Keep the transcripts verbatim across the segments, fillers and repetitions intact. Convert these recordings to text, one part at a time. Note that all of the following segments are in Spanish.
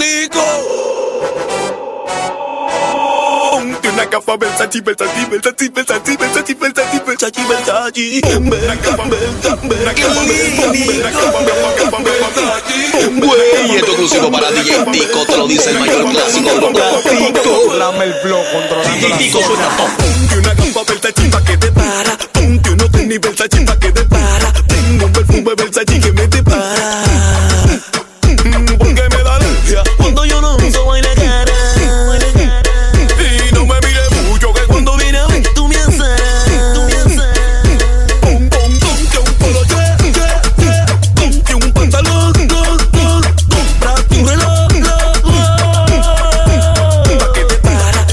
Nico. Ponte una capa Versace, Versace, Versace, Versace, Versace, Versace, Versace, Versace. Una capa Versace, y esto exclusivo para D J Tico, te lo dice el mayor clásico de los clásicos. Lame el flow controlando la Tico suena top. Ponte una capa Versace pa' que te para. Ponte unos tenis Versace pa' que te para. Tengo un perfume Versace que me te para. Porque me da alergia cuando yo no uso vaina cara. Y no me mires mucho que cuando viene a ver tú me asaras. Pon, pon, ponte un polo, che, che, che. Ponte un pantalón, dos, dos. Comprate un reloj, reloj. Pa' que te para.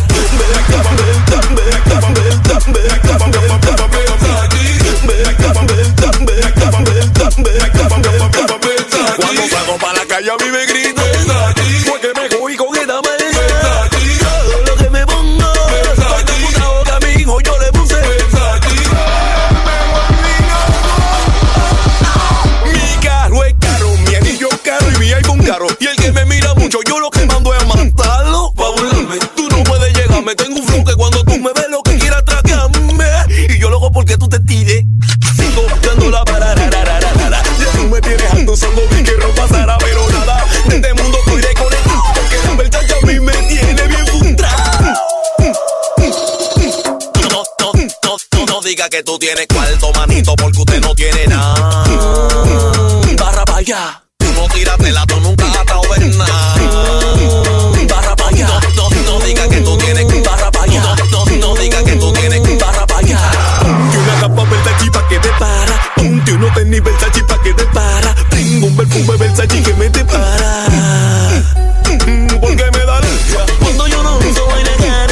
Cuando salgo pa' la calle a mí me gritan porque me cogí con esta maleta. Lo que me pongo esta puta boca, mi hijo, yo le puse mi carro es caro, mi anillo es caro y mi iPhone caro. Y el que me mira mucho, yo lo que mando es a matarlo pa' burlarme. Tú no puedes llegarme, tengo un flow que cuando tú me ves lo que quieras tragarme. Y yo lo hago porque tú te tires. Sigo dando la parararararara. Ya tú me tienes alto, solo vi que no pasara, pero nada. De este mundo estoy desconectado, porque la verdad ya a mí me tiene bien frustrado. No, no, no, no, no diga que tú tienes cuarto, manito, porque usted no tiene nada. Barra pa' allá. Tú no tírate tú nunca has estado ver nada. Barra pa' allá. No, no, no diga que tú tienes Barra pa' allá. No, no, no diga que tú tienes Barra pa' allá. Ponte una capa Versace pa' que te para. Ponte unos tenis Versace pa' que te para. Tengo un perfume Versace que me te para. Porque me da alergia cuando yo no uso vaina cara.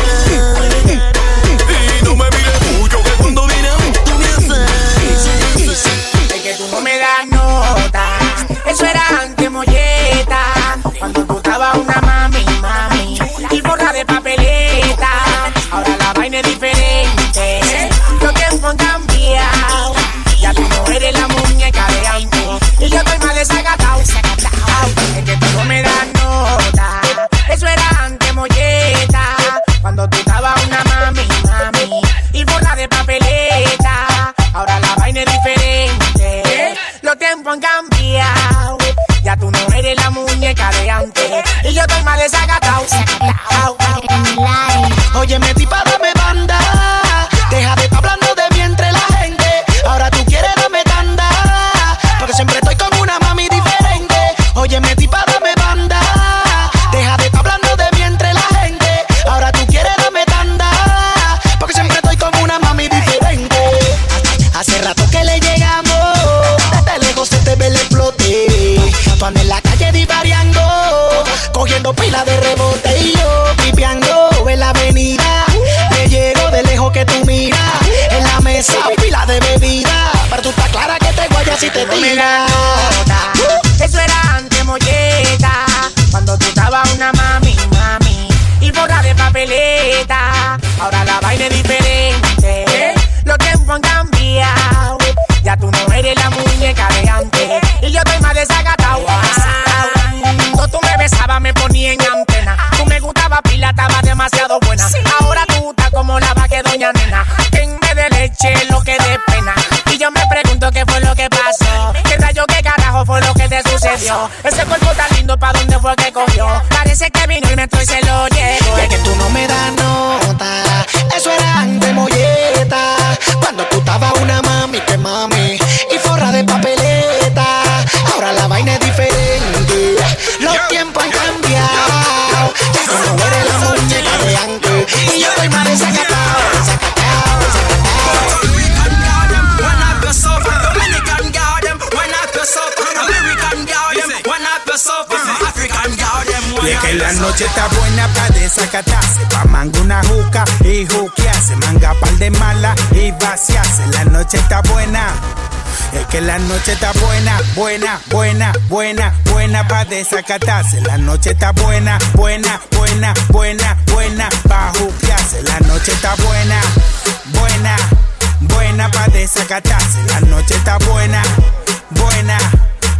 Y no me mires mucho que cuando viene a ver tú me asaras. Es que tú no me das nota. Eso era antes molleta. Cuando tú estabas una mami, mami. Y borra de papeleta. Ahora la vaina es diferente. Los tiempos han cambiado. Ya tú no eres la muñeca de antes. Y yo estoy más desacatado. Es que tú no me das nota. Eso era antes molleta. Cuando tú estabas una mami, mami. Y borra de papeleta. Ahora la vaina es diferente. Los tiempos han cambiado. Ya tú no eres la muñeca de antes. Y yo estoy más desacatado. Oye, me tipa, dame banda. Deja de estar hablando de mí entre la gente. Ahora tú quieres darme tanda. Porque siempre estoy con una mami diferente. Oye, me tipa, dame banda. Deja de estar hablando de mí entre la gente. Ahora tú quieres darme tanda. Porque siempre estoy con una mami diferente. Hace rato que le llegamos. Desde lejos se te ve el explote. Tú andas en la calle divariando, cogiendo pila de rebote. Y yo pipeando en la avenida. Le llego de lejos que tú miras. En la mesa pila de bebida. Pero tú estás clara que te guayas si te tiras. Eso era antes molleta. Cuando tú estabas una mami, mami. Y borra de papeleta. Ahora la vaina es diferente. Los tiempos han cambiado. Ya tú no eres la muñeca de antes. Y yo estoy más desacatado. Cuando tú me besabas me ponía en antena. Tú me gustaba pila, estaba demasiado buena. Ahora tú estás como la vaca de doña nena. En vez de leche lo que de pena. Y yo me pregunto qué fue lo que pasó. ¿Qué rayo, qué carajo fue lo que te sucedió? Ese cuerpo tan lindo, ¿pa' dónde fue que cogió? Parece que vino el metro y se lo llevó. Es que tú no me das nota. Eso era antes molleta. Cuando tú estabas una mami, que mami. Y forra de papeleta. Ahora la vaina es diferente. Los tiempos han cambiado. Ya tú no eres la muñeca de antes. Y yo estoy más desacatado, desacatado, desacatado. Y es que la noche está buena pa' desacatarse. Pa' manga una juca y juquearse. Manga par de mala y vaciarse. La noche está buena. Es que la noche está buena, buena, buena, buena, buena pa' desacatarse. La noche está buena, buena, buena, buena, buena pa' juquearse. La noche está buena, buena, buena pa' desacatarse. La noche está buena, buena,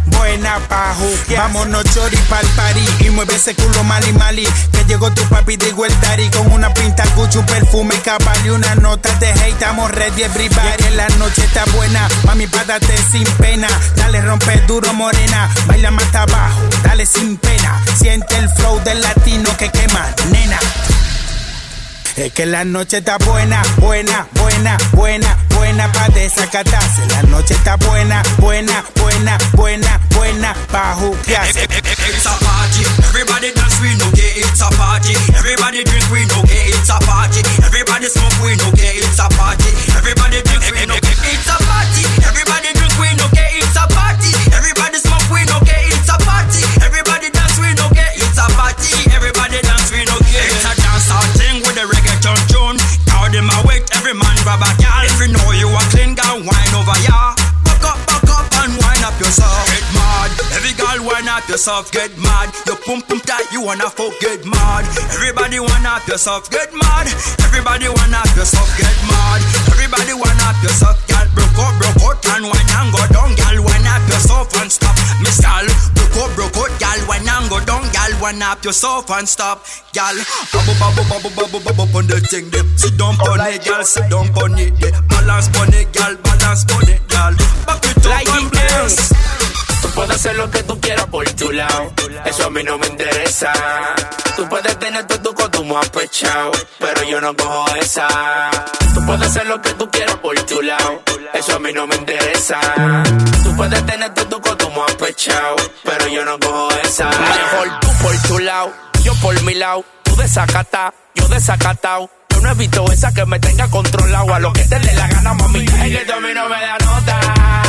buena pa' juquear. Vámonos chori pa'l party y mueve ese culo mali mali. Que llegó tu papi de Gueltari con una pinta Gucci, un perfume cabal y una nota de hate. Estamos ready everybody. Y la noche está buena, mami, párate sin pena. Dale, rompe duro morena, baila más abajo, dale sin pena. Siente el flow del latino que quema, nena. Es que la noche está buena, buena, buena, buena, buena pa' desacatarse. La noche está buena, buena, buena, buena, buena pa' juquearse. It's a party, everybody dance, we know que it's a party. Everybody drink, we know que it's a party. Everybody smoke, we know que it's a party. Everybody drink, we know que it's a party. Everybody drink, we know que it's a party. Everybody smoke, we know que it's a party. Everybody dance, we know que it's a party. Everybody dance, we know que it's a dance out thing with the reggaeton tune. Crowd in my weight, every man grab a gal. If you know you are clean, girl, wine over ya. Back up, back up and wine up yourself. Get mad, every girl wine up yourself. Get mad, your pum pum tight, you wanna fuck. Get mad, everybody wanna up yourself. Get mad, everybody wanna up yourself. Get mad, everybody wanna up yourself. Girl, broke out, broke out and wine and go down. Girl, wine up yourself and stop. Miss girl, broke out, broke out. Girl, wine and go down. Girl, wine up yourself and stop. Girl, bubble, bubble, bubble, bubble, bubble on the thing. Them sit down on it, girl, sit down on it. Balance on it, girl, balance on it, girl. Back it up like and bless. Tú puedes hacer lo que tú quieras por tu lado, eso a mí no me interesa. Tú puedes tener todo tu consumo apechado, pero yo no cojo esa. Tú puedes hacer lo que tú quieras por tu lado, eso a mí no me interesa. Tú puedes tener todo tu consumo apechado, pero yo no cojo esa. Mejor tú por tu lado, yo por mi lado. Tú desacatá, yo desacatao. Yo no he visto esa que me tenga controlado. A lo que te dé la gana, mami. Es que tú a mí no me da nota.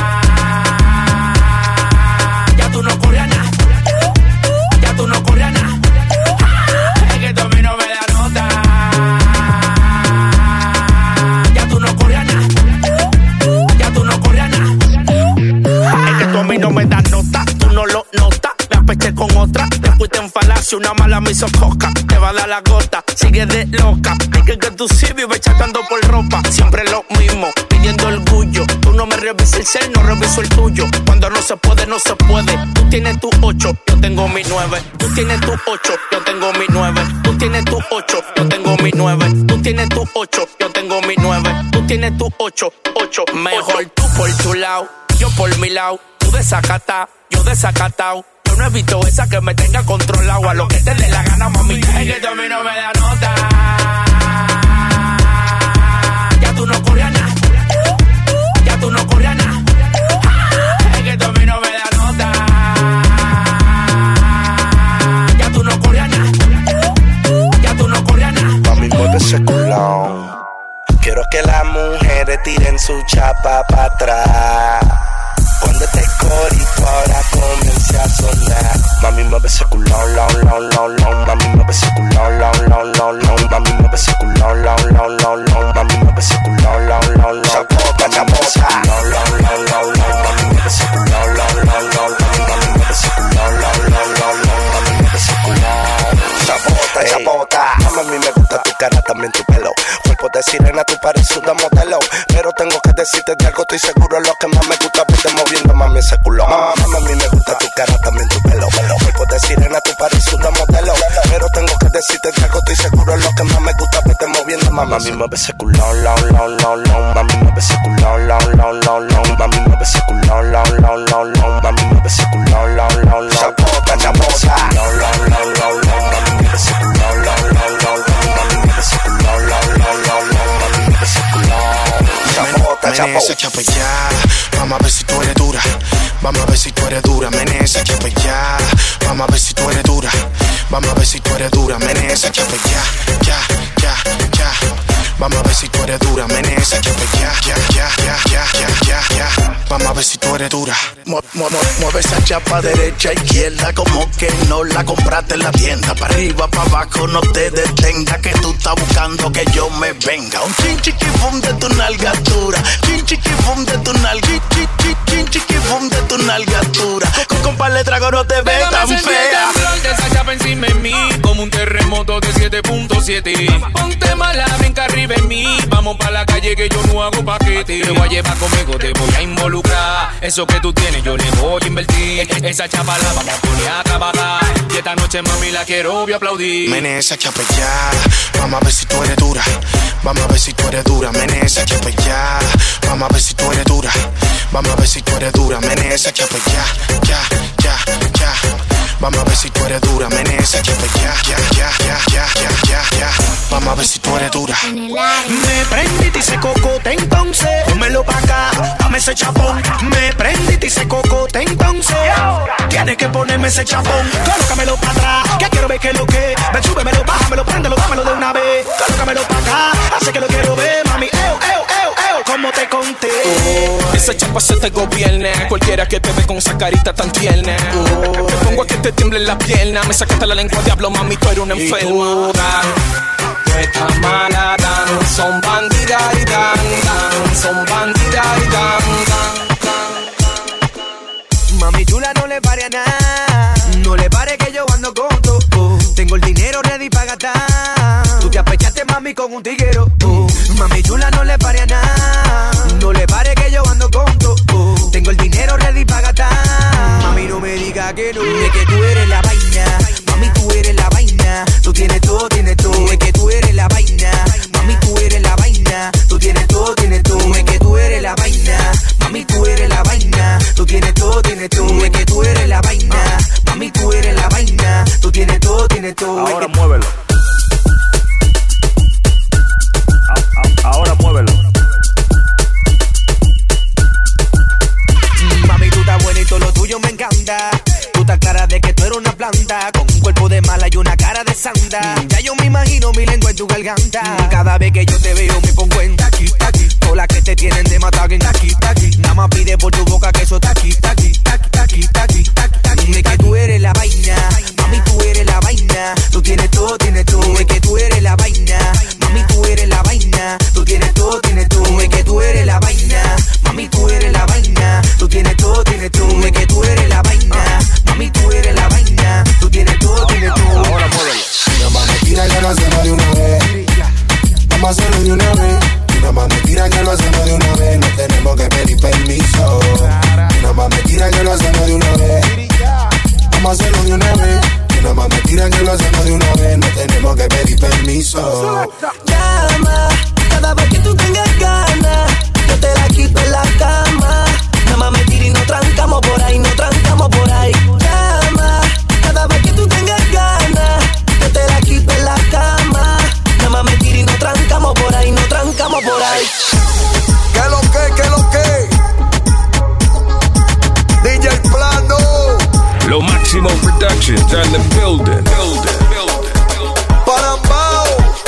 Ya tú no corres a nada. Ya tú no corres a nada. Es que tú a mí no me da nota. Ya tú no corres a nada. Ya tú no corres a nada. Es que tú a mí no me das nota. Tú no lo notas. Me apesté con otra. Te fuiste en falacia. Una mala me hizo coca. Te va a dar la gota. Sigue de loca. Es que, que tú sí vives chatando por ropa. Siempre lo mismo. Pidiendo orgullo. Tú no me revisas el cel, no reviso el tuyo. Cuando no se puede, no se puede. Tú tienes tu ocho, yo tengo mi nueve. Tú tienes tu ocho, yo tengo mi nueve. Tú tienes tu ocho, yo tengo mi nueve. Tú tienes tu ocho, yo tengo mi nueve. Tú tienes tu ocho, ocho. Mejor tú por tu lado, yo por mi lado. Tú desacatá, yo desacatao. Yo no he visto esa que me tenga controlado. A lo que te dé la gana, mami. Es que tú a mí no me da nota. Ya tú no corres a nada. Ya tú no corres a nada. Es que tú a mí no me da nota. Ya tú no corres a nada. Ya tú no corres a nada. Mami, mueve ese culón. Quiero que las mujeres tiren su chapa para atrás. Cuando este corito ahora comience a sonar. Mami, mueve ese culón, long, long, long, long. Mami, mueve ese culón, long, long, long, long. Mami, mueve ese culón, long, long, long, long. Mami, mueve ese culón, long, long, long. Chapota, chapota. Long, long, long, long, long. Mami, mueve ese culón, long, long, long, long. Mami, mueve ese culón, long, long, long, long. Mami, mueve ese culón. Chapota, chapota. A mí me gusta tu cara, también tu pelo. Cuerpo de sirena, tú pareces una modelo. Pero tengo que decirte de algo, estoy seguro. Lo que más me gusta verte moviendo, mami, ese culo. Mami, a mí me gusta tu cara, también tu pelo. Cuerpo de sirena, tú pareces una modelo. Pero tengo que decirte de algo, estoy seguro. Lo que más me gusta verte moviendo, mami. Mami, mueve ese culón, long, long, long, long. Mami, mueve ese culón, long, long, long, long. Mami, mueve ese culón, long, long, long, long. Mami, mueve ese culón, long, long, long. Chapota, chapota. Long, long, long, long, long. Mami, mueve ese culón, long, long, long, long. Mami, mueve ese culón, long, long, long, long. Mami, mueve ese culón. Chapota, chapota. Menea esa chapellada, vamos a ver si tú eres dura. Vamos a ver si tú eres dura. Menea esa chapellada, vamos a ver si tú eres dura. Vamos a ver si tú eres dura. Menea esa chapellada, ya, ya, ya. Vamos a ver si tú eres dura. Menea esa chapellada, ya, ya, ya, ya, ya, ya, ya. Vamos a ver si tú eres dura. Mu mu mueve esa chapa derecha, izquierda, como que no la compraste en la tienda. Para arriba, para abajo, no te detenga, que tú estás buscando que yo me venga. Un chin chiquifum de tu nalgatura, chin chiquifum de tu nalga, chin chin chiquifum de tu nalgatura. Con compa le trago no te ve tan fea. De esa chapa encima de mí, como un terremoto de siete punto siete. Ponte mala, brinca arriba en mí. Vamos pa' la calle que yo no hago paquete. Te voy a llevar conmigo, te voy a involucrar. Eso que tú tienes yo le voy a invertir. Esa chapa la vamos a poner a trabajar. Y esta noche mami la quiero voy a aplaudir. Menea esa chapa ya, vamos a ver si tú eres dura. Vamos a ver si tú eres dura. Menea esa chapa ya, vamos a ver si tú eres dura. Vamos a ver si tú eres dura. Menea esa chapa ya, ya, ya, ya. Vamos a ver si tú eres dura. Menea esa chapa ya, ya, ya, ya, ya, ya, ya, ya. Vamos a ver si tú eres dura. Me prendiste y se cocote entonces. Pónmelo pa' acá, dame ese chapón. Me prendiste y se cocote entonces. Tienes que ponerme ese chapón. Colócamelo pa' atrás, que quiero ver que lo que. Ven, súbemelo, bájamelo, préndelo, dámelo de una vez. Colócamelo pa' acá, así que lo quiero ver, mami. Eo, eo, eo, eo, como te conté. Oh, esa chapa se te gobierna. Cualquiera que te ve con esa carita tan tierna. Oh, te pongo a que te tiemblen las piernas. Me sacaste la lengua, diablo, mami, tú eres una enferma. Tú estás mala, dan. Son bandidas y dan, dan. Son bandidas y dan, dan, dan. Mami chula, no le pare a nada. No le pare que yo ando con todo. Oh. Tengo el dinero ready pa' gastar. Tú te apechaste, mami, con un tiguero. Oh. Mami chula, no le pare a nada. No le pare que yo ando con todo. Oh. Tengo el dinero ready pa' gastar. Mami, no me diga que no. Es que tú eres la vaina. Mami, tú eres la vaina. Tú tienes todo, tienes todo. Es que tú eres la vaina. Mami, tú eres la vaina. Tú tienes todo, tienes todo. Es que tú eres la vaina. Mami, tú eres la vaina. Tú tienes todo, tienes todo. Es que tú eres la vaina. Mami, tú eres la vaina. Tú tienes todo, tienes todo. Ahora muévelo. Ahora muévelo. Mami, tú estás buena y todo lo tuyo me encanta. Tú estás clara de que tú eres una planta, con un cuerpo de mala y una cara de santa. Ya yo me imagino mi lengua en tu garganta. Cada vez que yo te veo me pongo en taqui, taqui. Todas las que te tienen de matar en taqui, taqui. Nada más pide por tu boca que eso taqui, taqui, taqui, taqui, taqui, taqui, taqui. Es que tú eres la vaina, mami, tú eres la vaina. Tú tienes todo, tienes todo. Es que tú eres la vaina, mami, tú eres la vaina. Tú tienes todo, tienes todo. Es que tú eres la vaina, mami, tú eres la vaina. Tú tienes todo, tienes todo. Es que tú eres la vaina, mami, tú eres la vaina. Tú tienes todo, tienes todo. Ahora muévelo. Nada más me tira que lo hacemos de una vez. Vamos a hacerlo de una vez. Nada más me tira que lo hacemos de una vez. No tenemos que pedir permiso. Nada más me tira que lo hacemos de una vez. Vamos a hacerlo de una vez. Nada más me tira que lo hacemos de una vez. No tenemos que pedir permiso. Llama, cada vez que tú tengas ganas, yo te la quito en la cama. Nada más me tira y no trancamos por ahí, no trancamos por ahí. Llama, cada vez que tú tengas ganas, yo te la quito en la cama. Nada más me tira y no trancamos por ahí, no trancamos por ahí. ¿Qué lo que, qué lo que? D J Plano. Lo Máximo Productions and the building. Building, building. Parambao.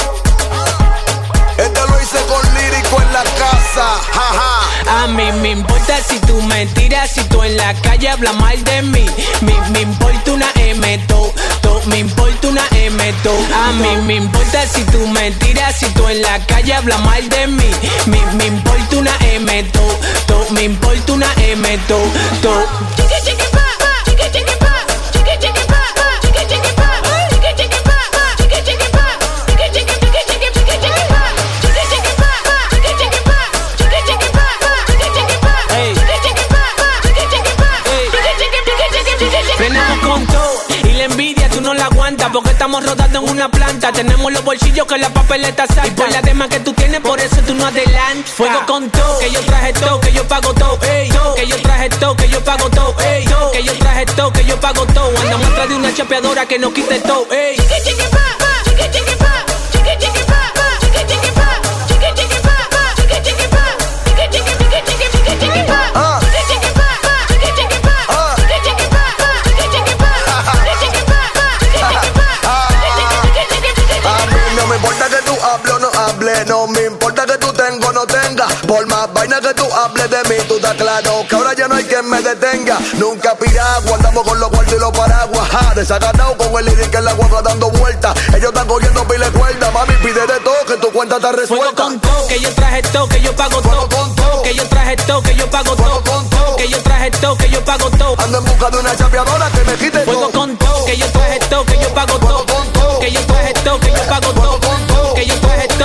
Este lo hice con lírico en la casa. Jaja. A mí me importa si tú me tiras, si tú en la calle hablas mal de mí. Me, me importa una M, to, to, me importa una M, to. A mí me importa si tú me tiras, si tú en la calle hablas mal de mí. Me, me importa una M, to, to, me importa una M, to, to. Chiqui, chiqui, pa, chiqui, chiqui, pa, chiqui, chiqui, pa, chiqui, chiqui, pa, chiqui, chiqui, pa, chiqui, chiqui, pa, chiqui, chiqui, chiqui, chiqui, chiqui, chiqui, pa, chiqui, chiqui, pa, chiqui, chiqui, pa, chiqui, chiqui, pa, chiqui, chiqui, pa, chiqui, chiqui, pa, chiqui, chiqui, pa, chiqui, chiqui, chiqui, chiqui, chiqui. Venimos con todo y la envidia tú no la aguantas porque estamos rodando en una planta. Tenemos los bolsillos que la papeleta salta. Y por la demás que tú tienes, por eso tú no adelantas. Fuego con todo, que yo traje todo, que yo pago todo, ey, que yo traje todo, que yo pago todo, ey, que yo traje todo, que yo pago todo. Andamos atrás de una chapeadora que nos quite todo, ey. Chiqui, chiqui, pa, chiqui, chiqui, pa, chiqui, chiqui, pa, chiqui, chiqui, pa, chiqui, chiqui, pa, chiqui, chiqui, pa, chiqui, chiqui, chiqui, chiqui, chiqui, chiqui, pa, chiqui, chiqui, pa, chiqui, chiqui, pa, chiqui, chiqui, pa, chiqui, chiqui, pa, chiqui, chiqui, pa, chiqui, chiqui, pa, chiqui, chiqui, chiqui, chiqui, chiqui. A mí no me importa que tú hables o no hables. No me importa que tú tengas o no tengas. Por más vaina que tú hables de mí, tú estás claro que ahora ya no hay quien me detenga. Nunca piragua, andamos con los cuartos y los paraguas. Ja, desaganado con el lírico en la guagua dando vueltas. Ellos están cogiendo pile cuerda. Mami, pide de todo que tu cuenta está resuelta. Fuego con todo, que yo traje todo, que yo pago todo. Que yo traje todo, que yo pago todo. Que yo traje todo, que yo pago todo. Ando en busca de una chapeadora que me quite todo. Fuego con todo, que yo traje todo, que yo pago todo. Que yo traje todo, que yo pago todo. Que yo traje todo,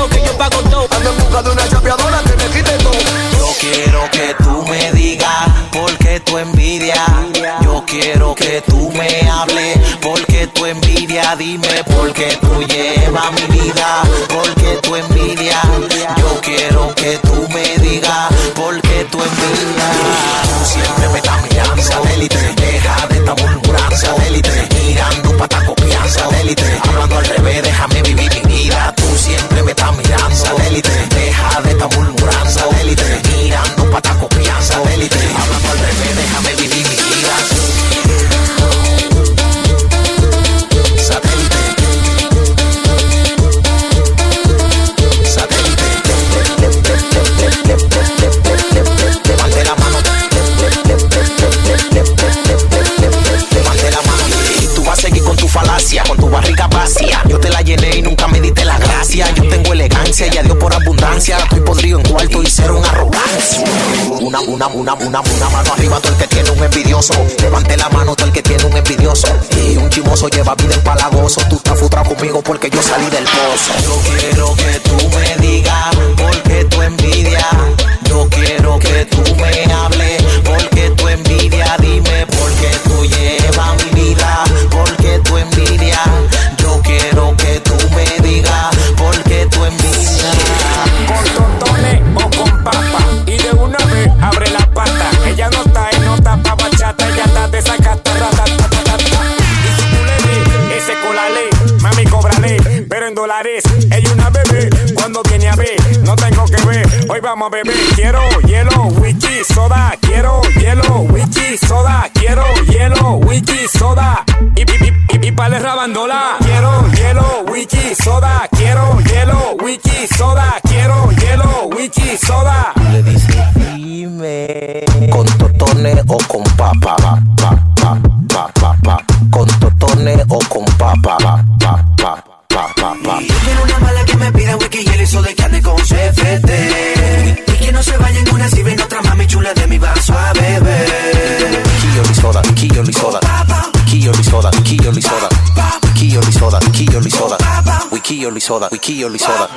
claro que yo pago todo. Ando en busca de una chapeadora que me quite todo. Yo quiero que tú me digas porque tu envidia. Yo quiero que tú me hables porque tu envidia. Dime por qué tú llevas mi vida, porque tu envidia. Yo quiero que tú me digas porque tu envidia. Tú siempre me estás mirando, satélite. Deja de estar murmurando, satélite. Mirando pa' estar copiando, satélite. Hablando al revés, déjame vivir mi vida. Tú siempre me estás mirando, satélite. Deja de estar murmurando, satélite. Mirando pa' estar copiando, satélite. Hablando al revés, déjame vivir mi vida. Satélite. Satélite. Levante la mano. Levante la mano. Y tú vas a seguir con tu falacia, con tu barriga vacía. Yo te la llené y nunca me diste la gracia. Yo tengo elegancia y a Dios por abundancia. Estoy podrido en cuarto y cero en arrogancia. Una, una, una, una, una mano arriba todo el que tiene un envidioso. Levante la mano todo el que tiene un envidioso. Y un chimoso lleva vida empalagoso. Tú estás frustrado conmigo porque yo salí del pozo. Yo quiero que tú me digas porque tu envidia. Yo quiero que tú me hables porque tu envidia. Dime por qué tú llevas mi vida, porque tu envidia. Yo quiero que tú me digas porque tu envidia. Con totones o con papa y de una vez abre la pata. Ella no está en nota pa' bachata, ella está de sacata, ratatatata. Y si tú le ves ese colale, mami cóbrale, pero en dólares. Ella una bebé cuando viene a ver, no tengo que ver. Hoy vamos a beber. Quiero hielo, whisky, soda. Quiero hielo, whisky, soda. Quiero hielo, whisky, soda. Y, y, y, y, y pa'le rabandola. Quiero hielo, whisky, soda. Quiero hielo, whisky, soda. Quiero hielo, whisky, soda. Le dice dime con totones o con papa, pa, pa, pa, pa, pa, pa. Con totones o con papa, pa, pa, pa, pa, pa, pa. Yo quiero una mala que me pida whisky y el hizo de que ande con C F T. Y que no se vaya en una si ven otra mami chula de mi vaso a beber. Wiki soda, wiki soda, wiki soda, wiki soda, wiki soda, wiki soda, wiki soda, wiki soda,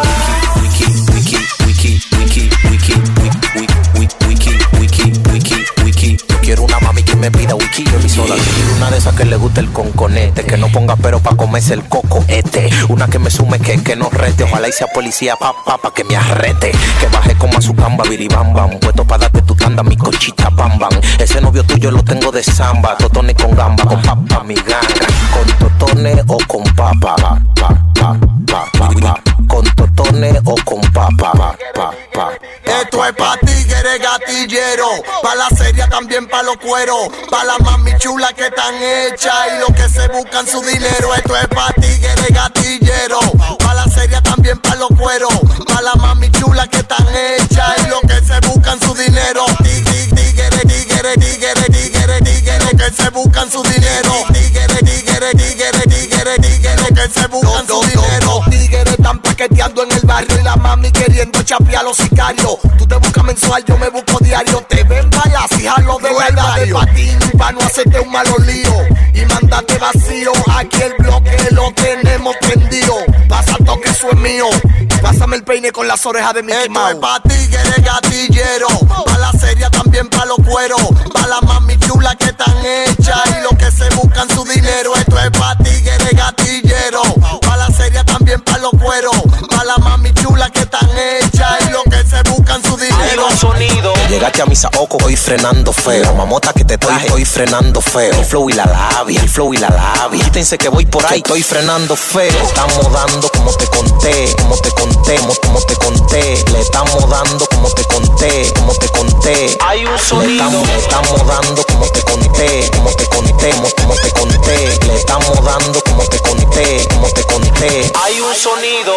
wiki wiki wiki wiki wiki wiki wiki wiki wiki wiki. Yo quiero una mami que me pida wiki soda. Quiero una de esas que le guste el conconete, que no ponga pero pa' comerse el coco este. Una que me sume que, que no rete. Ojalá y sea policía pa' pa' pa' que me arrete. Que baje como a su camba, biribambam. Puesto pa' darte tu tanda, mi cochita bam bam. Ese novio tuyo lo tengo de samba. Totones con gamba, con papa mi ganga. Con totones o con papa, pa, pa, pa, pa, pa, pa. Con totones o con papa, pa, pa, pa. Esto es pa' tigres gatillero, pa' la serie también pa' los cueros, pa' la mami chula que están hechas y los que se buscan su dinero. Esto es pa' tigres gatillero, pa' la serie también pa' los cueros, pa' la mami chula que están hechas y los que se buscan su dinero. Tigres, tigres, tigres, tigres, tigres, tigres que se buscan su dinero. Tigres, tigres, tigres, tigres, tigres que se buscan su dinero. Tigres están paqueteando en el barrio y la mami queriendo chapear a los sicarios. Tú te buscas mensual, yo me busco diario. Te ven balas y jalo de verdad de patín pa' no hacerte un malo lío y mandarte vacío. Aquí el bloque lo tenemos prendido. Pasa toque, eso es mío. Pásame el peine con las orejas de Mickey Mouse. Esto es pa' tigres gatillero, pa' la serie también pa' los cueros, pa' la mami chula que están hechas y los que se buscan su dinero. Esto es pa' tigres gatillero, pa' la serie también pa' los cueros, pa' la mami chula que están hechas y los que se buscan su dinero. Hay un sonido. Llegaste a mi saoco, hoy frenando feo. Mamota que te traje, estoy frenando feo. El flow y la labia, el flow y la labia. Quítense que voy por ahí, estoy frenando feo. Estamos dando como te conté, como te conté, como, como te conté. Le estamos dando como te conté, como te conté. Hay un sonido. Le estamos, estamos dando como te conté, como te conté, como, como te conté. Le estamos dando como te conté, como te conté. Hay un sonido.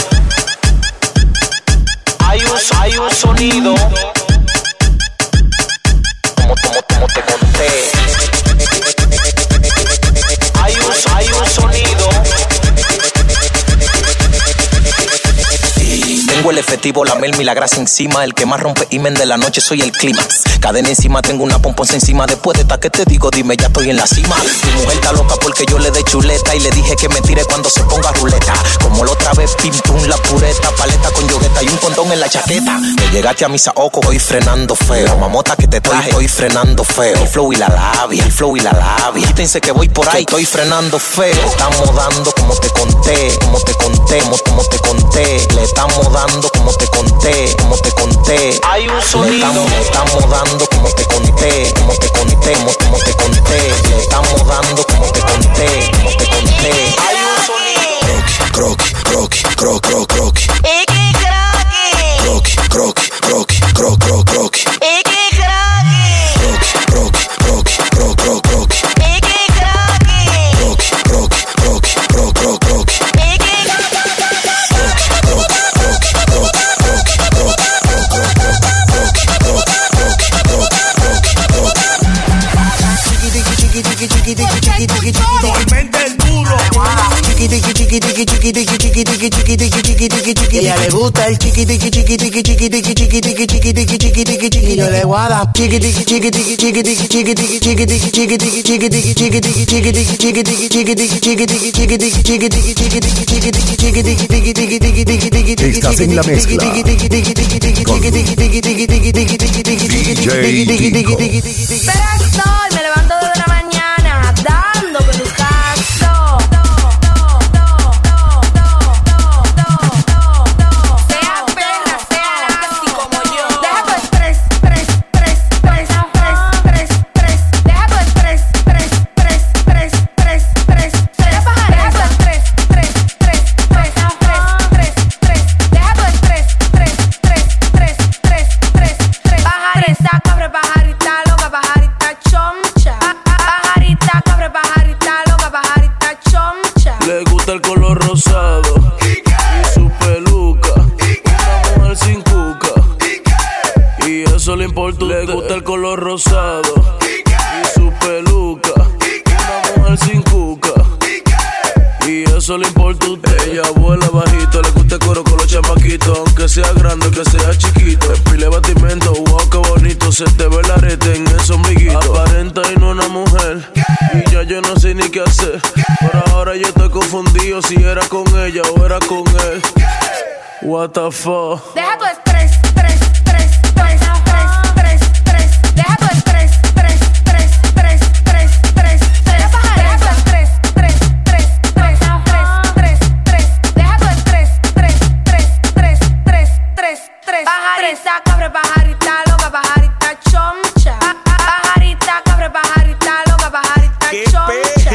Hay un, hay un sonido. Como, como, como te conté. Hay un, hay un sonido. Tengo el efectivo, la melma y la grasa encima. El que más rompe imen de la noche, soy el clímax. Cadena encima, tengo una pomponza encima. Después de esta que te digo, dime, ya estoy en la cima. Mi mujer está loca porque yo le dé chuleta y le dije que me tire cuando se ponga ruleta. Como la otra vez, pim pum, la pureta, paleta con yogueta y un condón en la chaqueta. Me llegaste a mi saoco, voy frenando feo. Mamota que te traje, estoy frenando feo. El flow y la labia, el flow y la labia. Quítense que voy por ahí, estoy frenando feo. Le estamos dando como te conté, como te conté, como, como te conté. Le estamos dando como te conté, como te conté. Hay un sonido. Le estamos dando como te conté, como te conté, como, como te conté. Le estamos dando como te conté, como te conté. Hay un sonido. Croqui, croqui, croqui, croqui, croqui. Iki croqui. Croqui, croqui, croqui, croqui, croqui, croqui. Iki croqui. Croqui, croqui, croqui, croqui, croqui. Iki croqui. Croqui, croqui, croqui, croqui, croqui, croqui. Iki Tormenta el duro. Ella le gusta el chiqui tiqui chiqui tiqui chiqui tiqui chiqui tiqui chiqui tiqui chiqui tiqui chiqui. Yo le guada chiqui tiqui chiqui tiqui chiqui tiqui chiqui tiqui chiqui tiqui chiqui tiqui chiqui tiqui chiqui tiqui chiqui tiqui chiqui tiqui chiqui tiqui chiqui tiqui chiqui tiqui chiqui tiqui chiqui tiqui chiqui tiqui chiqui tiqui tiqui tiqui tiqui tiqui tiqui tiqui. Estás en la mezcla con D J Dico. Pero estoy, me levanto de la mañana dando pelucazo. Sea perra, sea así como yo. Deja tu estrés, tres, tres, tres, tres, tres, tres. Deja tu estrés, tres, tres, tres, tres, tres. Será pajarera. Deja tu estrés, tres, tres, tres, tres, tres, tres. Deja tu estrés, tres, tres, tres, tres, tres, tres. Pajarita, cabra, pajarita, loca, pajarita, chomcha. Pajarita, cabra, pajarita, loca, pajarita, chomcha. Le gusta el color rosado y su peluca. Una mujer sin cuca y eso le importa. Le gusta el color rosado y su peluca. Una mujer sin cuca y eso le importa a usted. Ella vuela bajito, le gusta el coro con los chamaquitos. Aunque sea grande, aunque sea chiquito. El pile batimento, wow, qué bonito. Se te ve el arete en ese ombliguito. Aparenta y no una mujer y ya yo no sé ni qué hacer. Por ahora yo estoy confundido si era con ella o era con él. What the fuck. Deja tu estrés, tres, tres, tres, tres, tres, tres. Deja tu estrés, tres, tres, tres, tres, tres. Será pajarera. Deja tu estrés, tres, tres, tres, tres, tres, tres. Deja tu estrés, tres, tres, tres, tres, tres, tres. Pajarita, cabra, pajarita, loca, pajarita, chomcha. Pajarita, cabra, pajarita, loca, pajarita, chomcha.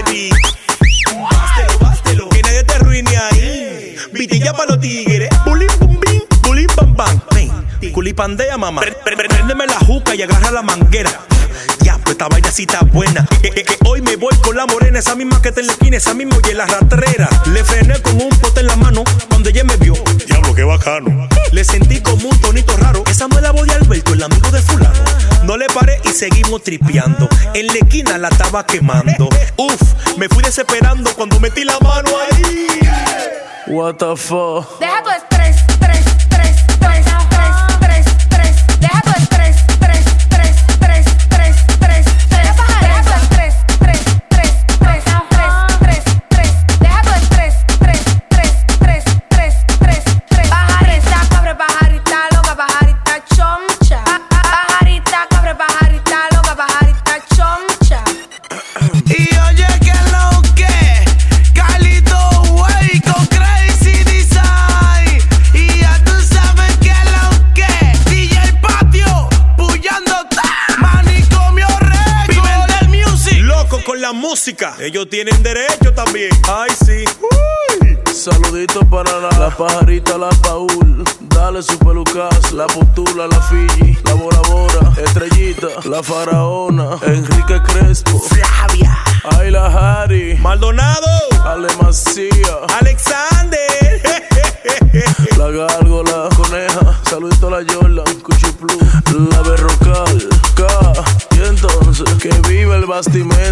Bástelo, bástelo, que nadie te arruine ahí. Vitilla pa' los tigres. Bulín, bum, bim, bulín, bam, bam. Culipandea, mamá. Pre- pre- pre- Préndeme la juca y agarra la manguera. Ya, pues esta vaina sí está buena. Que, que, que hoy me voy con la morena, esa misma que está en la esquina, esa misma oye la rastrera. Le frené con un pote en la mano cuando ella me vio. Diablo, qué bacano. Le sentí como un tonito raro. Esa no es la voz de Alberto, el amigo de fulano. No le paré y seguimos tripeando. En la esquina la estaba quemando. Uf, me fui desesperando cuando metí la mano ahí. What the fuck. Deja tu estrés, tres, tres, tres, tres, tres, tres. Deja tu estrés, tres, tres, tres, tres, tres. Será pajarera. Deja tu estrés, tres, tres, tres, tres, tres, tres. Deja tu estrés, tres, tres, tres, tres, tres, tres. Pajarita, cabra, pajarita, loca, pajarita, chomcha. Pajarita, cabra, pajarita, loca, pajarita, chomcha. Y oye que lo que Carlito Way con Crazy Design. Y ya tú sabes que lo que D J Patio puyando Manicomio Record. Viven del music. Loco con la música. Ellos tienen derecho también. Ay, sí. Uy. Saludito para la, la pajarita, la Paul. Dale su pelucas, la postula, la Fiji, la Bora Bora, Estrellita, la Faraona, Enrique Crespo, Flavia, ay la Harry, Maldonado, Ale Macía, Alexander, la Gárgola, Coneja, saludito a la Jordan, Cuchiplu, la Berrocal, K, y entonces que vive el bastimento.